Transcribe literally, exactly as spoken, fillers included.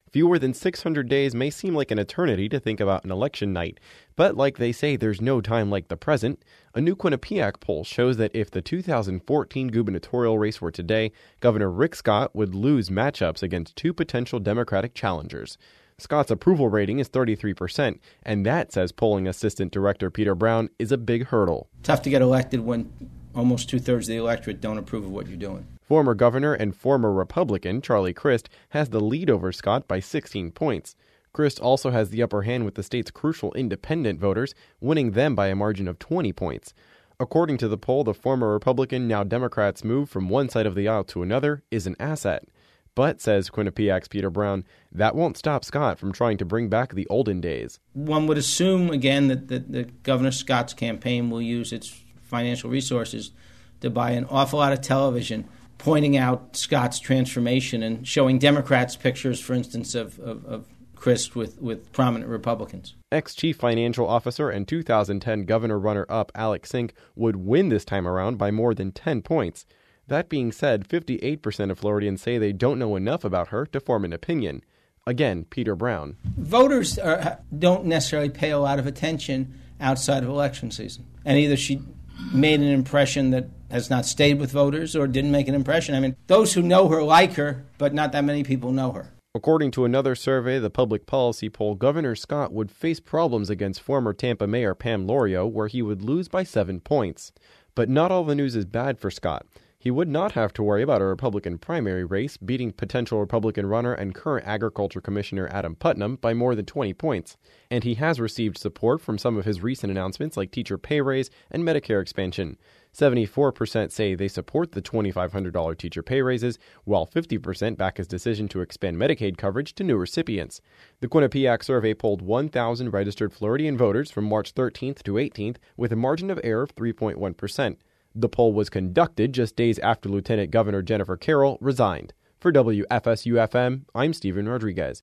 Fewer than six hundred days may seem like an eternity to think about an election night, but like they say, there's no time like the present. A new Quinnipiac poll shows that if the two thousand fourteen gubernatorial race were today, Governor Rick Scott would lose matchups against two potential Democratic challengers. Scott's approval rating is thirty-three percent, and that, says polling assistant director Peter Brown, is a big hurdle. Tough to get elected when almost two-thirds of the electorate don't approve of what you're doing. Former governor and former Republican Charlie Crist has the lead over Scott by sixteen points. Crist also has the upper hand with the state's crucial independent voters, winning them by a margin of twenty points. According to the poll, the former Republican, now Democrat's move from one side of the aisle to another is an asset. But, says Quinnipiac's Peter Brown, that won't stop Scott from trying to bring back the olden days. One would assume, again, that, that, that Governor Scott's campaign will use its financial resources to buy an awful lot of television pointing out Scott's transformation and showing Democrats pictures, for instance, of, of, of Crist with, with prominent Republicans. Ex-Chief Financial Officer and two thousand ten Governor runner-up Alex Sink would win this time around by more than ten points. That being said, fifty-eight percent of Floridians say they don't know enough about her to form an opinion. Again, Peter Brown. Voters are, don't necessarily pay a lot of attention outside of election season. And either she made an impression that has not stayed with voters or didn't make an impression. I mean, those who know her like her, but not that many people know her. According to another survey, the public policy poll, Governor Scott would face problems against former Tampa Mayor Pam Lorio, where he would lose by seven points. But not all the news is bad for Scott. He would not have to worry about a Republican primary race, beating potential Republican runner and current Agriculture Commissioner Adam Putnam by more than twenty points. And he has received support from some of his recent announcements like teacher pay raise and Medicare expansion. seventy-four percent say they support the two thousand five hundred dollars teacher pay raises, while fifty percent back his decision to expand Medicaid coverage to new recipients. The Quinnipiac survey polled one thousand registered Floridian voters from March thirteenth to eighteenth with a margin of error of three point one percent. The poll was conducted just days after Lieutenant Governor Jennifer Carroll resigned. For W F S U F M, I'm Stephen Rodriguez.